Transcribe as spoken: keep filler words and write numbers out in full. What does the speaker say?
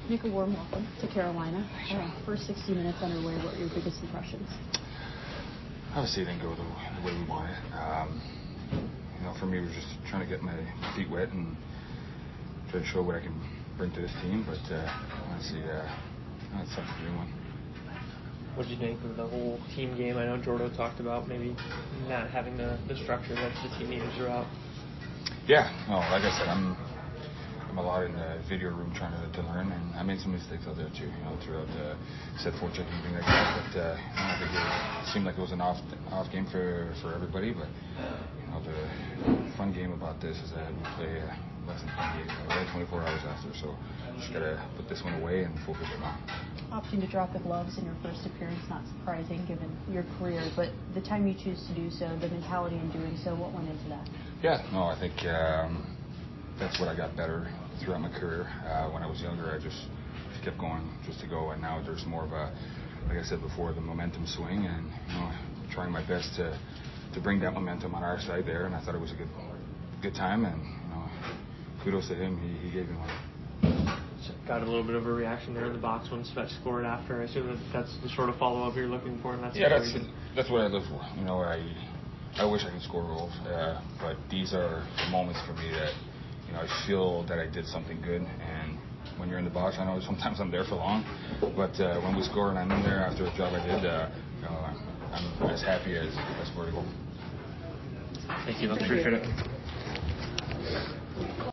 Nick, a warm welcome to Carolina. Uh, first sixty minutes underway, what were your biggest impressions? Obviously, it didn't go the, the way we wanted. Um, you know, for me, it was just trying to get my feet wet and try to show what I can bring to this team. But uh, honestly, uh, it's tough to do one. What did you think of the whole team game? I know Jordo talked about maybe not having the, the structure that the team needed throughout. Yeah, no, like I said, I'm I'm a lot in the video room trying to, to learn, and I made some mistakes out there too, you know, throughout the set forechecking and things like that. But uh, I think it seemed like it was an off off game for, for everybody. But you know, the fun game about this is that we play uh, less than twenty-eight, uh, twenty-four hours after, so just gotta put this one away and focus it on. Opting to drop the gloves in your first appearance, not surprising given your career, but the time you choose to do so, the mentality in doing so, what went into that? Yeah, no, I think um, that's what I got better throughout my career. Uh, when I was younger, I just, just kept going just to go, and now there's more of a, like I said before, the momentum swing, and you know, trying my best to to bring that momentum on our side there, and I thought it was a good good time, and you know, kudos to him, he, he gave me one. Got a little bit of a reaction there in the box when Svech scored after. I assume that that's the sort of follow-up you're looking for in that yeah, situation. Yeah, that's, that's what I live for. You know, I I wish I could score goals, uh, but these are the moments for me that, you know, I feel that I did something good. And when you're in the box, I know sometimes I'm there for long, but uh, when we score and I'm in there after a job I did, uh, you know, I'm, I'm as happy as I scored a goal. Thank you. Let's appreciate it.